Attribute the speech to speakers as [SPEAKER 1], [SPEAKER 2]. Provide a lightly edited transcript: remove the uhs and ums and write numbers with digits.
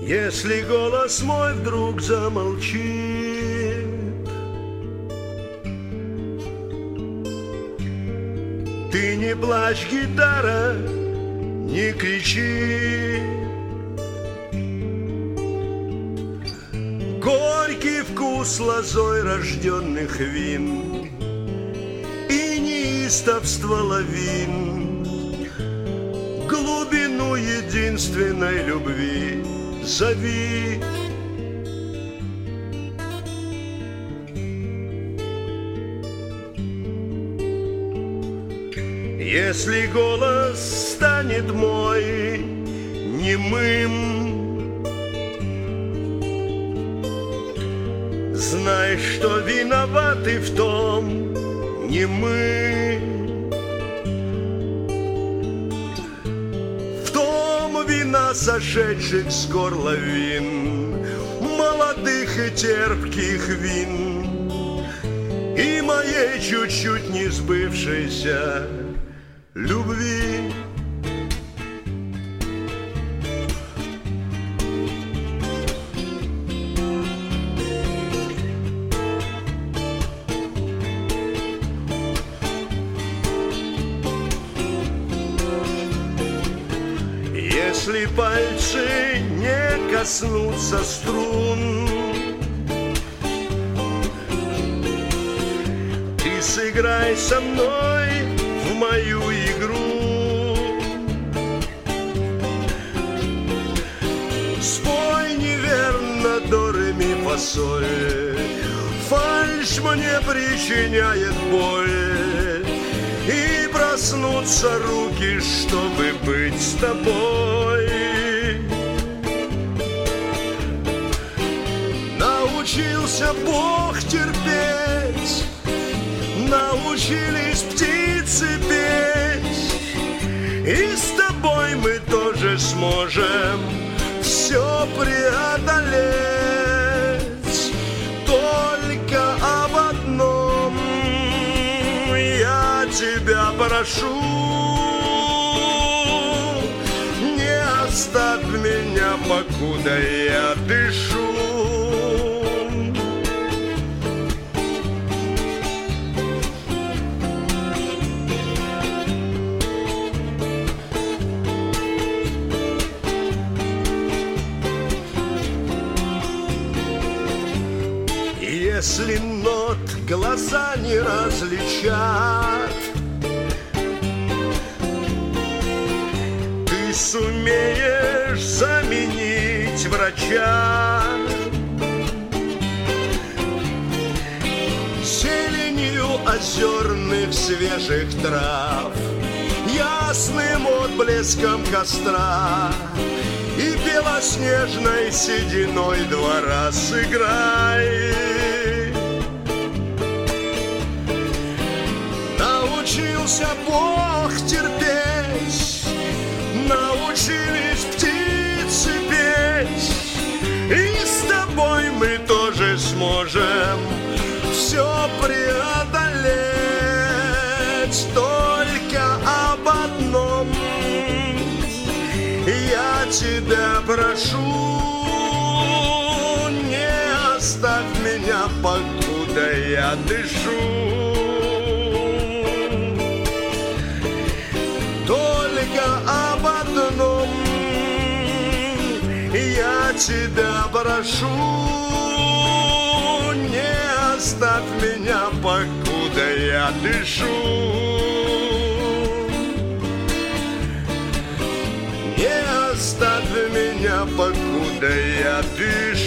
[SPEAKER 1] Если голос мой вдруг замолчит, ты не плачь, гитара, не кричи. Горький вкус лозой рожденных вин и неистовство лавин, глубину единственной любви зови. Если голос станет мой немым, знай, что виноваты в том не мы. В том вина сошедших с горла вин, молодых и терпких вин, и моей чуть-чуть не сбывшейся любви. Если пальцы не коснутся струн, ты сыграй со мной в мою игру. Спой неверно до ре ми фа соль, фальшь мне причиняет боль, и проснутся руки, чтобы быть с тобой. Научился Бог терпеть, научились птицы петь, и с тобой мы тоже сможем все преодолеть. Только об одном я тебя прошу: не оставь меня, покуда я дышу. Если нот глаза не различат, ты сумеешь заменить врача. Зеленью озерных свежих трав, ясным отблеском костра и белоснежной сединой двора сыграй. Научился Бог терпеть, научились птицы петь, и с тобой мы тоже сможем все преодолеть. Только об одном я тебя прошу: не оставь меня, покуда я дышу. Только об одном я тебя прошу: не оставь меня, покуда я дышу. Не оставь меня, покуда я дышу.